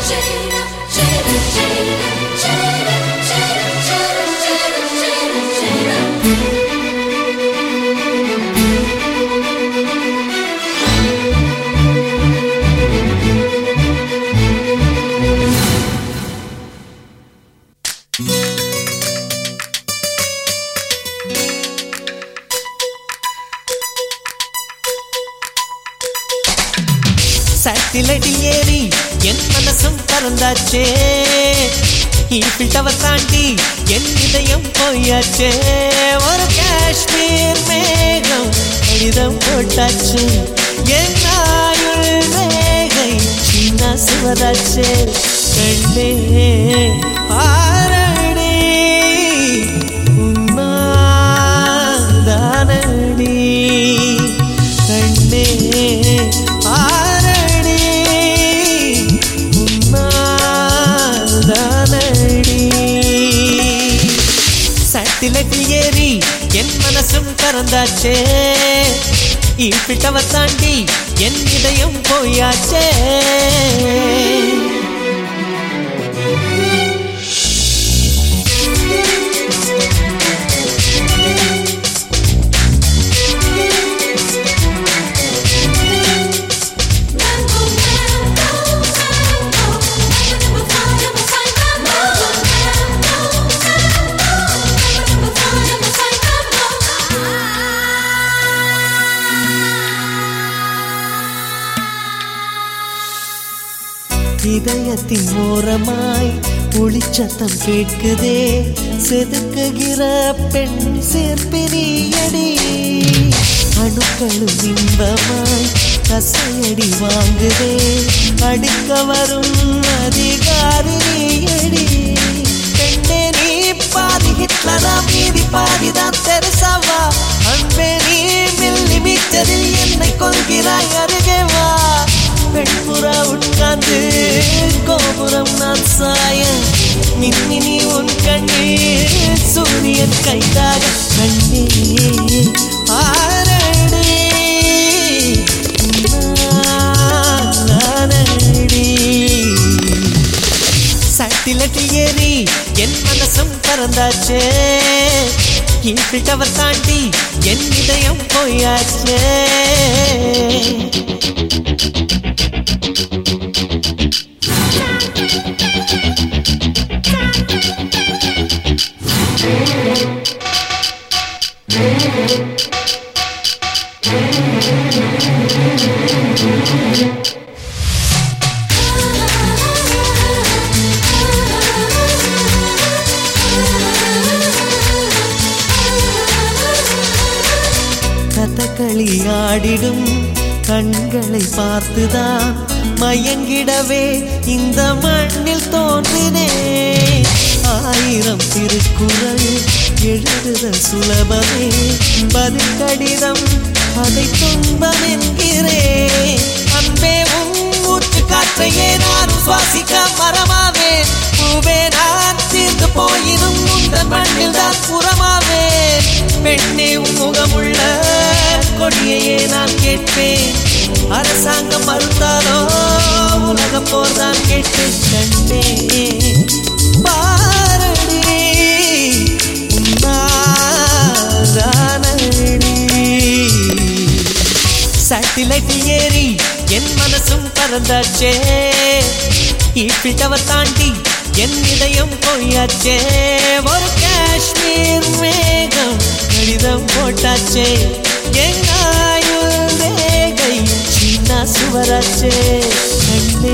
சட்டிலடி ஏறி என் மனசும் பறந்தாச்சே, Eiffel tower தாண்டி என் இதயம் போயாச்சே. ஒரு காஷ்மீர் மேகம் கடிதம் போட்டாச்சு, என் ஆயுள் ரேகை சின்ன சுவராச்சே. கண்ணே ஆரடி உன்னாதானடி, கண்ணே ஆரடி உன்னாதானடி. சட்டிலட்டில் ஏறி என் மனசும் பறந்தாச்சே, ஈஃபில் டவர் தாண்டி என் இதயம் போயாச்சே. இதயத்தின் ஓரமாய் ஒளிச்சத்தம் கேட்குதே, செதுக்குகிற பெண் சேர்ப்பினியடி. அணுக்களும் இன்பமாய் கசையடி வாங்குதே, அடிக்க வரும் அதிகாரினியடி. பெண்ணே நீ பாதி ஹிட்லரா, மீதி பாதிதான் தெரசாவா. அன்பே நீ மில்லி மீட்டரில் என்னை கொள்கிறாய், அருகே வா. பெண்புறா உட்கார்ந்து கோபுரம் நான் சாய, மின்மினி உன் கண்ணீர் சூரியன் கைதாக. கண்ணே ஆரடி நானடி. சட்டிலட்டில் ஏறி என் மனசும் பறந்தாச்சே, ஈஃபில் டவர் தாண்டி என் இதயம் போயாச்சே. கதகளி ஆடிடும் கண்களை பார்த்துதான் மயங்கிடவே இந்த மண்ணில் தோன்றினே. 1000 திருக்குறள் எழுதுதல் சுலபமே, பதில் கடிதம் அதை துன்பம் என்கிறேன். அன்பே மூச்சு காற்றையே நான் சுவாசிக்க மரமாவேன். பூவே நான் தீர்ந்து போயினும் இந்த மண்ணில் தான் புறமாவேன். பெண்ணே முகமுள்ள கொடியையே நான் கேட்பேன், அரசாங்கம் மறுத்தாலோ உலகம் போர்தான் கேட்பேன். கண்ணே பாரடி உன்னாதானடி. சட்டிலைட்டில் ஏறி என் மனசும் பறந்தாச்சே, ஈஃபில் டவர் தாண்டி என் இதயம் போயாச்சே. ஒரு காஷ்மீர் மேகம் கடிதம் போட்டாச்சே, என் ஆயுள் ரேகை சின்ன சுவராச்சே. கண்ணே